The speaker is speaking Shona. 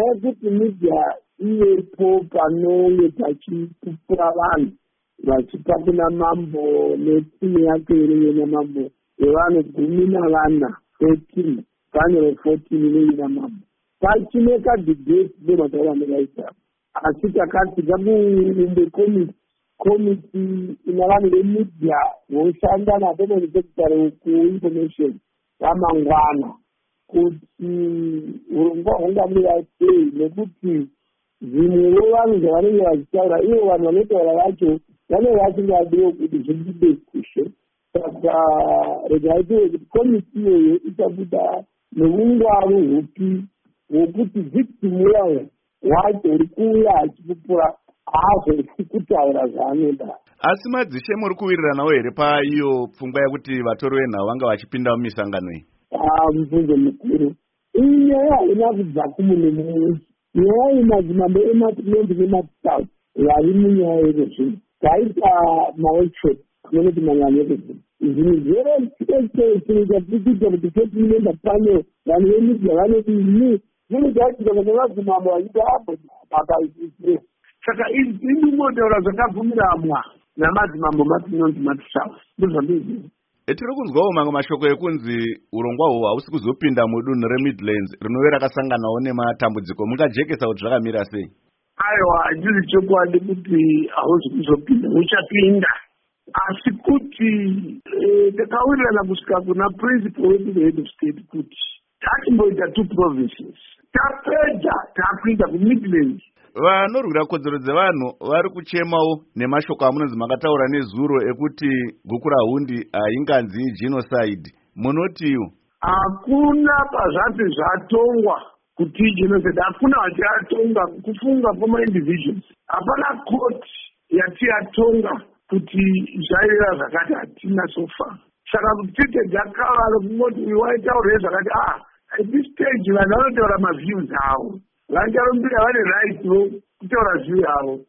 kuti media ivepo panonge pachipupura vanhu vachipa kuna mambo netimu yake inenge namambo evanhu 14 panel 14 inenge namambo pachineka debate nemataura andakaita asi takati takuumbe komiti ina vanhu vemedia voshanda napermanent secretary kuinformation ramangwana kuti urongwa hungamira sei nekuti zvimwewo vanhu zvavanenge vachitaura ivo vanhu vanotaura vacho vanenge vasingadiwo kuti zvibibesishe saka regaitiwe kuti komiti iyoyo ichabuda neungwaru hupi hwokuti victim wayo wacho uri kuuya achipupura haazorisi kutaura zvaanoda. Asi madzishe muri kuwiriranawo here paiyo pfungwa yekuti vatori venhau vanga vachipinda mumisangano iyi? Mubvunzo mukuru iyi nyaya haina kubva kumune mumwe. Nyaya iyi madzimambo ematinonzi nematau vari munyaya yekozvino taita maworkshop anonoti mangano ekozvino zvinhu zvero chinoita kuti setinenda panel vanhu vemedia vanodini zvinogaitika kana madzimambo vachiita apo apaisire. Saka izvi motaura zvakabvumiramwa namadzimambo matinonzi matishawa ndozvandizvino. Tiri kunzwawo mamwe mashoko ekunzi urongwa hwo hausi kuzopinda mudunhu reMidlands rinove rakasanganawo nematambudziko. Mungajekesa kuti zvakamira sei? Aiwa, handisi chokwadi kuti hausi kuzopinda, uchapinda. Asi kuti takawirirana kusvika kuna principal wedu the head of state kuti tatimboita 2 provinces tapedza tapinda kuMidlands. Vanorwira kodzero dzevanhu vari kuchemawo nemashoko amunonzi makataura nezuro ekuti guku rahundi hainganzi genocide. Munotiwo? Hakuna pazvati zvatongwa kuti genocide, hakuna vachiatonga kufunga kwama-individuals. Hapana court yati yatonga kuti zvaireva zvakati hatina sofa. Saka kuti tite dzakavara kungoti waitaurire zvakati at this stage vanhu vanotaura maviews avo. Vancharumbira vane right kutaura view yavo.